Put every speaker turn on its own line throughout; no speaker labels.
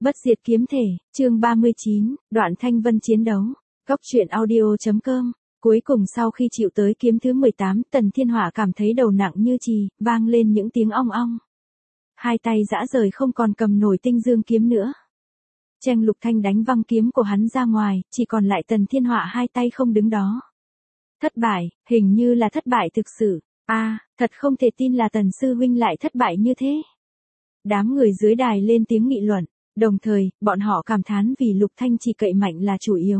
Bất diệt kiếm thể, chương 39, đoạn thanh vân chiến đấu. Góc truyện audio.com. Cuối cùng sau khi chịu tới kiếm thứ 18, Tần Thiên Họa cảm thấy đầu nặng như chì, vang lên những tiếng ong ong. Hai tay rã rời không còn cầm nổi tinh dương kiếm nữa. Cheng Lục Thanh đánh văng kiếm của hắn ra ngoài, chỉ còn lại Tần Thiên Họa hai tay không đứng đó. Thất bại, hình như là thất bại thực sự. Thật không thể tin là Tần sư huynh lại thất bại như thế. Đám người dưới đài lên tiếng nghị luận, đồng thời, bọn họ cảm thán vì Lục Thanh chỉ cậy mạnh là chủ yếu.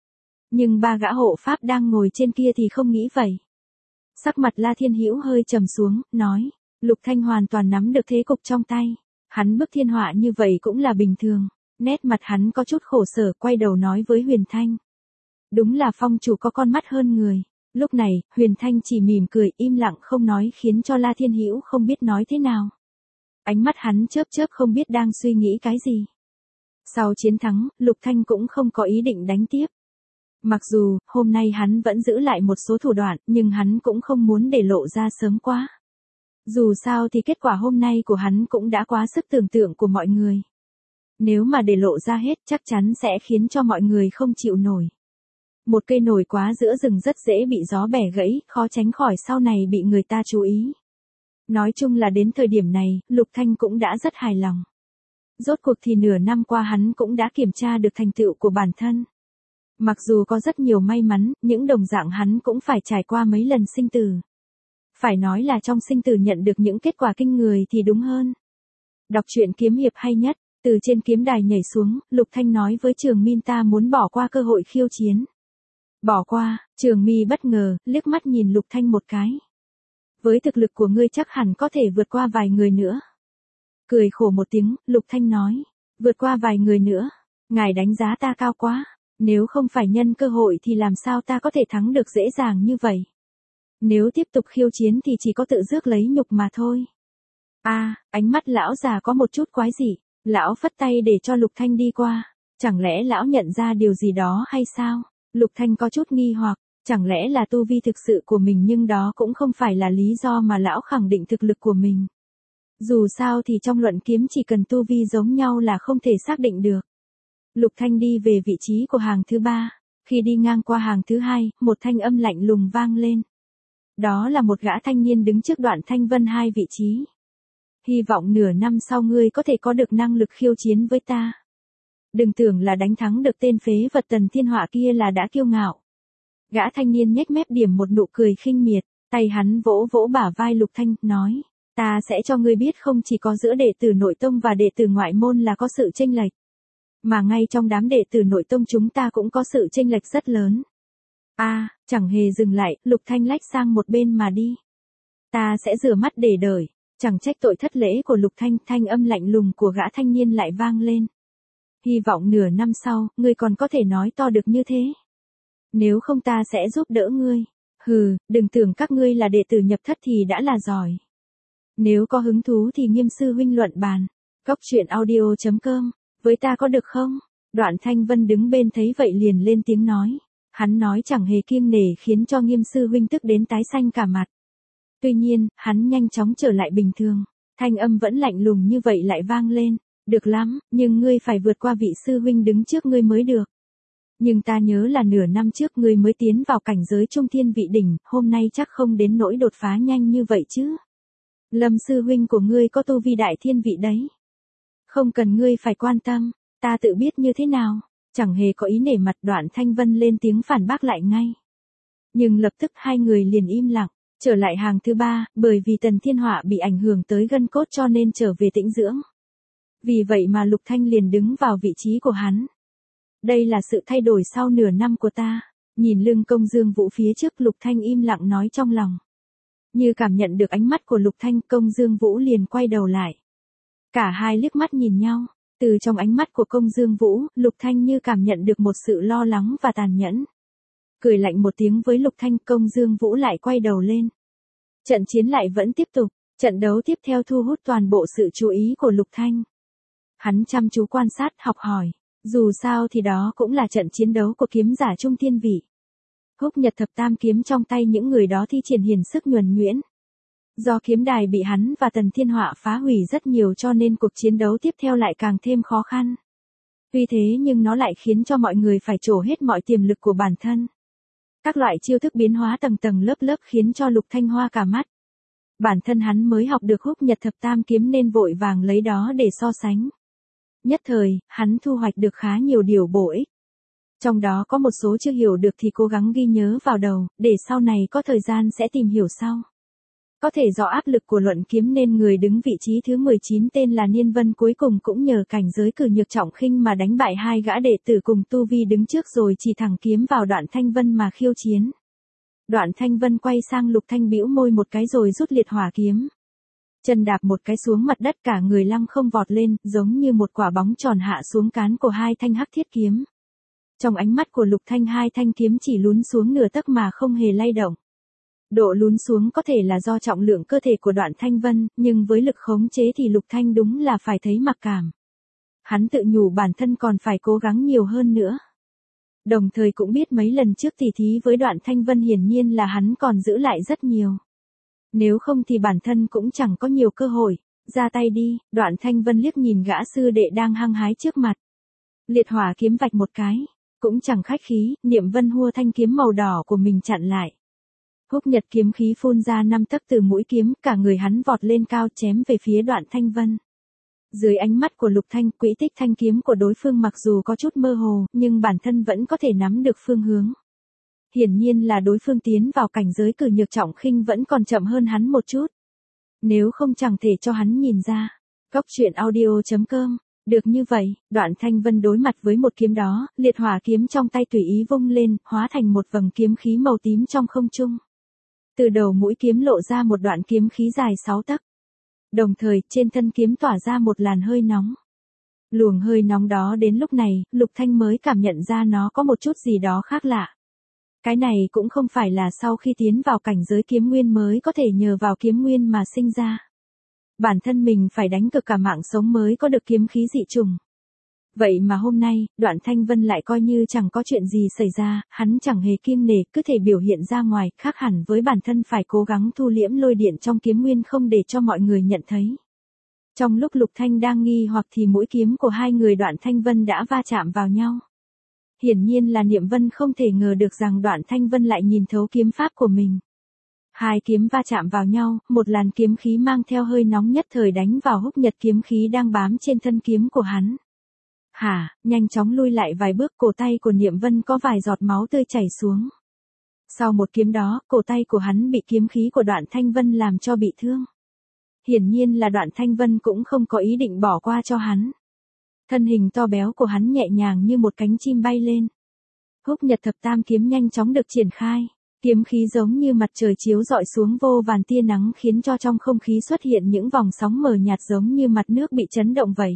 Nhưng ba gã hộ pháp đang ngồi trên kia thì không nghĩ vậy. Sắc mặt La Thiên Hữu hơi trầm xuống, nói, Lục Thanh hoàn toàn nắm được thế cục trong tay. Hắn bức Thiên Họa như vậy cũng là bình thường. Nét mặt hắn có chút khổ sở, quay đầu nói với Huyền Thanh. Đúng là phong chủ có con mắt hơn người. Lúc này, Huyền Thanh chỉ mỉm cười im lặng không nói khiến cho La Thiên Hữu không biết nói thế nào. Ánh mắt hắn chớp chớp không biết đang suy nghĩ cái gì. Sau chiến thắng, Lục Thanh cũng không có ý định đánh tiếp. Mặc dù, hôm nay hắn vẫn giữ lại một số thủ đoạn, nhưng hắn cũng không muốn để lộ ra sớm quá. Dù sao thì kết quả hôm nay của hắn cũng đã quá sức tưởng tượng của mọi người. Nếu mà để lộ ra hết chắc chắn sẽ khiến cho mọi người không chịu nổi. Một cây nổi quá giữa rừng rất dễ bị gió bẻ gãy, khó tránh khỏi sau này bị người ta chú ý. Nói chung là đến thời điểm này, Lục Thanh cũng đã rất hài lòng. Rốt cuộc thì nửa năm qua hắn cũng đã kiểm tra được thành tựu của bản thân. Mặc dù có rất nhiều may mắn, những đồng dạng hắn cũng phải trải qua mấy lần sinh tử. Phải nói là trong sinh tử nhận được những kết quả kinh người thì đúng hơn. Đọc truyện kiếm hiệp hay nhất, từ trên kiếm đài nhảy xuống, Lục Thanh nói với Trường Mi ta muốn bỏ qua cơ hội khiêu chiến. Bỏ qua, Trường Mi bất ngờ, liếc mắt nhìn Lục Thanh một cái. Với thực lực của ngươi chắc hẳn có thể vượt qua vài người nữa. Cười khổ một tiếng, Lục Thanh nói, vượt qua vài người nữa, ngài đánh giá ta cao quá, nếu không phải nhân cơ hội thì làm sao ta có thể thắng được dễ dàng như vậy. Nếu tiếp tục khiêu chiến thì chỉ có tự rước lấy nhục mà thôi. Ánh mắt lão già có một chút quái dị, lão phất tay để cho Lục Thanh đi qua, chẳng lẽ lão nhận ra điều gì đó hay sao? Lục Thanh có chút nghi hoặc, chẳng lẽ là tu vi thực sự của mình nhưng đó cũng không phải là lý do mà lão khẳng định thực lực của mình. Dù sao thì trong luận kiếm chỉ cần tu vi giống nhau là không thể xác định được. Lục Thanh đi về vị trí của hàng thứ 3, khi đi ngang qua hàng thứ 2, một thanh âm lạnh lùng vang lên. Đó là một gã thanh niên đứng trước Đoạn Thanh Vân 2 vị trí. Hy vọng nửa năm sau ngươi có thể có được năng lực khiêu chiến với ta. Đừng tưởng là đánh thắng được tên phế vật Tần Thiên Họa kia là đã kiêu ngạo. Gã thanh niên nhếch mép điểm một nụ cười khinh miệt, tay hắn vỗ vỗ bả vai Lục Thanh, nói, ta sẽ cho ngươi biết không chỉ có giữa đệ tử nội tông và đệ tử ngoại môn là có sự chênh lệch, mà ngay trong đám đệ tử nội tông chúng ta cũng có sự chênh lệch rất lớn. Chẳng hề dừng lại, Lục Thanh lách sang một bên mà đi. Ta sẽ rửa mắt để đợi, chẳng trách tội thất lễ của Lục Thanh, thanh âm lạnh lùng của gã thanh niên lại vang lên. Hy vọng nửa năm sau, ngươi còn có thể nói to được như thế. Nếu không ta sẽ giúp đỡ ngươi. Hừ, đừng tưởng các ngươi là đệ tử nhập thất thì đã là giỏi. Nếu có hứng thú thì Nghiêm sư huynh luận bàn. Góc truyện audio.com, với ta có được không? Đoạn Thanh Vân đứng bên thấy vậy liền lên tiếng nói. Hắn nói chẳng hề kiêng nể khiến cho Nghiêm sư huynh tức đến tái xanh cả mặt. Tuy nhiên, hắn nhanh chóng trở lại bình thường. Thanh âm vẫn lạnh lùng như vậy lại vang lên. Được lắm, nhưng ngươi phải vượt qua vị sư huynh đứng trước ngươi mới được. Nhưng ta nhớ là nửa năm trước ngươi mới tiến vào cảnh giới trung thiên vị đỉnh, hôm nay chắc không đến nỗi đột phá nhanh như vậy chứ. Lâm sư huynh của ngươi có tu vi đại thiên vị đấy. Không cần ngươi phải quan tâm, ta tự biết như thế nào. Chẳng hề có ý nể mặt. Đoạn Thanh Vân lên tiếng phản bác lại ngay. Nhưng lập tức hai người liền im lặng, trở lại hàng thứ 3, bởi vì Tần Thiên Họa bị ảnh hưởng tới gân cốt cho nên trở về tĩnh dưỡng. Vì vậy mà Lục Thanh liền đứng vào vị trí của hắn. Đây là sự thay đổi sau nửa năm của ta. Nhìn lưng Công Dương Vũ phía trước, Lục Thanh im lặng nói trong lòng. Như cảm nhận được ánh mắt của Lục Thanh, Công Dương Vũ liền quay đầu lại. Cả hai liếc mắt nhìn nhau. Từ trong ánh mắt của Công Dương Vũ, Lục Thanh như cảm nhận được một sự lo lắng và tàn nhẫn. Cười lạnh một tiếng với Lục Thanh, Công Dương Vũ lại quay đầu lên. Trận chiến lại vẫn tiếp tục. Trận đấu tiếp theo thu hút toàn bộ sự chú ý của Lục Thanh. Hắn chăm chú quan sát, học hỏi. Dù sao thì đó cũng là trận chiến đấu của kiếm giả trung thiên vị. Húc Nhật Thập Tam kiếm trong tay những người đó thi triển hiển sức nhuần nhuyễn. Do kiếm đài bị hắn và Tần Thiên Họa phá hủy rất nhiều cho nên cuộc chiến đấu tiếp theo lại càng thêm khó khăn. Tuy thế nhưng nó lại khiến cho mọi người phải trổ hết mọi tiềm lực của bản thân. Các loại chiêu thức biến hóa tầng tầng lớp lớp khiến cho Lục Thanh hoa cả mắt. Bản thân hắn mới học được Húc Nhật Thập Tam Kiếm nên vội vàng lấy đó để so sánh. Nhất thời, hắn thu hoạch được khá nhiều điều bổ ích. Trong đó có một số chưa hiểu được thì cố gắng ghi nhớ vào đầu, để sau này có thời gian sẽ tìm hiểu sau. Có thể do áp lực của luận kiếm nên người đứng vị trí thứ 19 tên là Niên Vân cuối cùng cũng nhờ cảnh giới cử nhược trọng khinh mà đánh bại hai gã đệ tử cùng tu vi đứng trước rồi chỉ thẳng kiếm vào Đoạn Thanh Vân mà khiêu chiến. Đoạn Thanh Vân quay sang Lục Thanh bĩu môi một cái rồi rút liệt hỏa kiếm. Chân đạp một cái xuống mặt đất cả người lăng không vọt lên, giống như một quả bóng tròn hạ xuống cán của hai thanh hắc thiết kiếm. Trong ánh mắt của Lục Thanh hai thanh kiếm chỉ lún xuống nửa tấc mà không hề lay động. Độ lún xuống có thể là do trọng lượng cơ thể của Đoạn Thanh Vân, nhưng với lực khống chế thì Lục Thanh đúng là phải thấy mặc cảm. Hắn tự nhủ bản thân còn phải cố gắng nhiều hơn nữa. Đồng thời cũng biết mấy lần trước tỉ thí với Đoạn Thanh Vân hiển nhiên là hắn còn giữ lại rất nhiều. Nếu không thì bản thân cũng chẳng có nhiều cơ hội. Ra tay đi, Đoạn Thanh Vân liếc nhìn gã sư đệ đang hăng hái trước mặt. Liệt hỏa kiếm vạch một cái, cũng chẳng khách khí, Niệm Vân hua thanh kiếm màu đỏ của mình chặn lại. Húc Nhật kiếm khí phun ra 5 tấc từ mũi kiếm, cả người hắn vọt lên cao chém về phía Đoạn Thanh Vân. Dưới ánh mắt của Lục Thanh, quỹ tích thanh kiếm của đối phương mặc dù có chút mơ hồ, nhưng bản thân vẫn có thể nắm được phương hướng. Hiển nhiên là đối phương tiến vào cảnh giới cử nhược trọng khinh vẫn còn chậm hơn hắn một chút. Nếu không chẳng thể cho hắn nhìn ra. Cóc truyện audio.com. Được như vậy, Đoạn Thanh Vân đối mặt với một kiếm đó, liệt hỏa kiếm trong tay tùy ý vung lên, hóa thành một vầng kiếm khí màu tím trong không trung. Từ đầu mũi kiếm lộ ra một đoạn kiếm khí dài 6 tấc. Đồng thời, trên thân kiếm tỏa ra một làn hơi nóng. Luồng hơi nóng đó đến lúc này, Lục Thanh mới cảm nhận ra nó có một chút gì đó khác lạ. Cái này cũng không phải là sau khi tiến vào cảnh giới kiếm nguyên mới có thể nhờ vào kiếm nguyên mà sinh ra. Bản thân mình phải đánh cực cả mạng sống mới có được kiếm khí dị trùng. Vậy mà hôm nay, Đoạn Thanh Vân lại coi như chẳng có chuyện gì xảy ra, hắn chẳng hề kiêng nể, cứ thể biểu hiện ra ngoài, khác hẳn với bản thân phải cố gắng thu liễm lôi điện trong kiếm nguyên không để cho mọi người nhận thấy. Trong lúc Lục Thanh đang nghi hoặc thì mũi kiếm của hai người Đoạn Thanh Vân đã va chạm vào nhau. Hiển nhiên là Niệm Vân không thể ngờ được rằng Đoạn Thanh Vân lại nhìn thấu kiếm pháp của mình. Hai kiếm va chạm vào nhau, một làn kiếm khí mang theo hơi nóng nhất thời đánh vào Húc Nhật kiếm khí đang bám trên thân kiếm của hắn. Nhanh chóng lui lại vài bước, cổ tay của Niệm Vân có vài giọt máu tươi chảy xuống. Sau một kiếm đó, cổ tay của hắn bị kiếm khí của Đoạn Thanh Vân làm cho bị thương. Hiển nhiên là Đoạn Thanh Vân cũng không có ý định bỏ qua cho hắn. Thân hình to béo của hắn nhẹ nhàng như một cánh chim bay lên. Húc Nhật Thập Tam Kiếm nhanh chóng được triển khai. Kiếm khí giống như mặt trời chiếu rọi xuống vô vàn tia nắng khiến cho trong không khí xuất hiện những vòng sóng mờ nhạt giống như mặt nước bị chấn động vậy.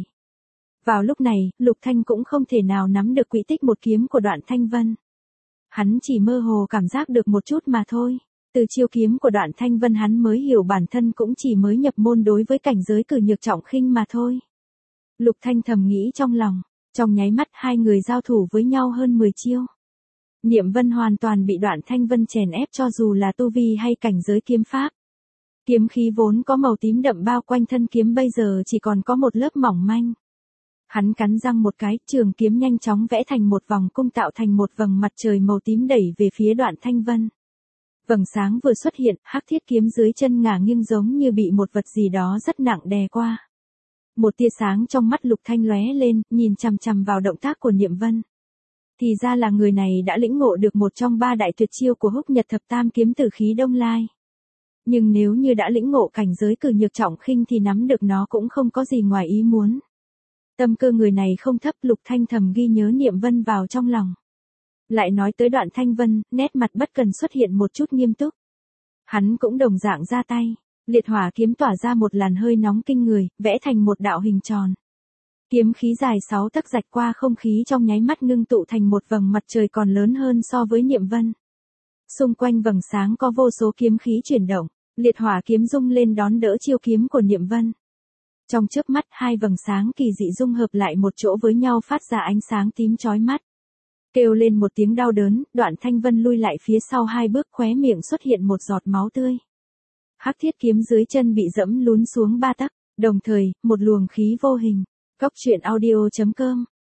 Vào lúc này, Lục Thanh cũng không thể nào nắm được quỹ tích một kiếm của Đoạn Thanh Vân. Hắn chỉ mơ hồ cảm giác được một chút mà thôi. Từ chiêu kiếm của Đoạn Thanh Vân hắn mới hiểu bản thân cũng chỉ mới nhập môn đối với cảnh giới cử nhược trọng khinh mà thôi. Lục Thanh thầm nghĩ trong lòng, trong nháy mắt hai người giao thủ với nhau hơn 10 chiêu. Niệm Vân hoàn toàn bị Đoạn Thanh Vân chèn ép cho dù là tu vi hay cảnh giới kiếm pháp. Kiếm khí vốn có màu tím đậm bao quanh thân kiếm bây giờ chỉ còn có một lớp mỏng manh. Hắn cắn răng một cái, trường kiếm nhanh chóng vẽ thành một vòng cung tạo thành một vầng mặt trời màu tím đẩy về phía Đoạn Thanh Vân. Vầng sáng vừa xuất hiện, hắc thiết kiếm dưới chân ngả nghiêng giống như bị một vật gì đó rất nặng đè qua. Một tia sáng trong mắt Lục Thanh lóe lên, nhìn chằm chằm vào động tác của Niệm Vân. Thì ra là người này đã lĩnh ngộ được một trong ba đại tuyệt chiêu của Húc Nhật Thập Tam Kiếm Tử Khí Đông Lai. Nhưng nếu như đã lĩnh ngộ cảnh giới cử nhược trọng khinh thì nắm được nó cũng không có gì ngoài ý muốn. Tâm cơ người này không thấp, Lục Thanh thầm ghi nhớ Niệm Vân vào trong lòng. Lại nói tới Đoạn Thanh Vân, nét mặt bất cần xuất hiện một chút nghiêm túc. Hắn cũng đồng dạng ra tay, liệt hỏa kiếm tỏa ra một làn hơi nóng kinh người, vẽ thành một đạo hình tròn. Kiếm khí dài 6 tấc rạch qua không khí trong nháy mắt ngưng tụ thành một vầng mặt trời còn lớn hơn so với Niệm Vân. Xung quanh vầng sáng có vô số kiếm khí chuyển động, liệt hỏa kiếm rung lên đón đỡ chiêu kiếm của Niệm Vân. Trong chớp mắt hai vầng sáng kỳ dị dung hợp lại một chỗ với nhau phát ra ánh sáng tím chói mắt. Kêu lên một tiếng đau đớn, Đoạn Thanh Vân lui lại phía sau 2 bước, khóe miệng xuất hiện một giọt máu tươi. Hắc thiết kiếm dưới chân bị dẫm lún xuống 3 tấc, đồng thời, một luồng khí vô hình. Cóc truyện audio.com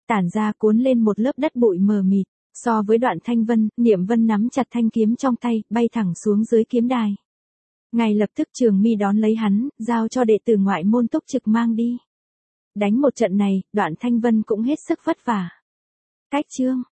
tản ra cuốn lên một lớp đất bụi mờ mịt. So với Đoạn Thanh Vân, Niệm Vân nắm chặt thanh kiếm trong tay, bay thẳng xuống dưới kiếm đài. Ngay lập tức Trường Mi đón lấy hắn, giao cho đệ tử ngoại môn túc trực mang đi. Đánh một trận này, Đoạn Thanh Vân cũng hết sức vất vả. Cách chương